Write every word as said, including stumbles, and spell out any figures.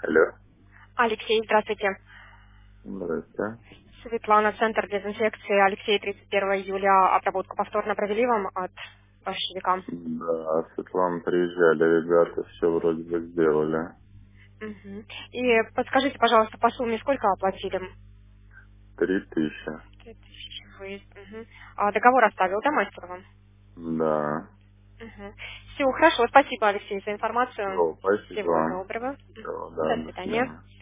Алло. Алексей, здравствуйте. Здрасте. Светлана, Центр дезинфекции. Алексей, тридцать первого июля обработку повторно провели вам от поставщика. Да, Светлана, приезжали ребята, все вроде бы сделали. Мгм. И подскажите, пожалуйста, по сумме сколько оплатили? Три тысячи. Три тысячи выезд. Мгм. А договор оставил, да, мастер вам? Да. Все, хорошо. Спасибо, Алексей, за информацию. Все, спасибо Всего вам. доброго. Все, Мгм. да, До до свидания. свидания.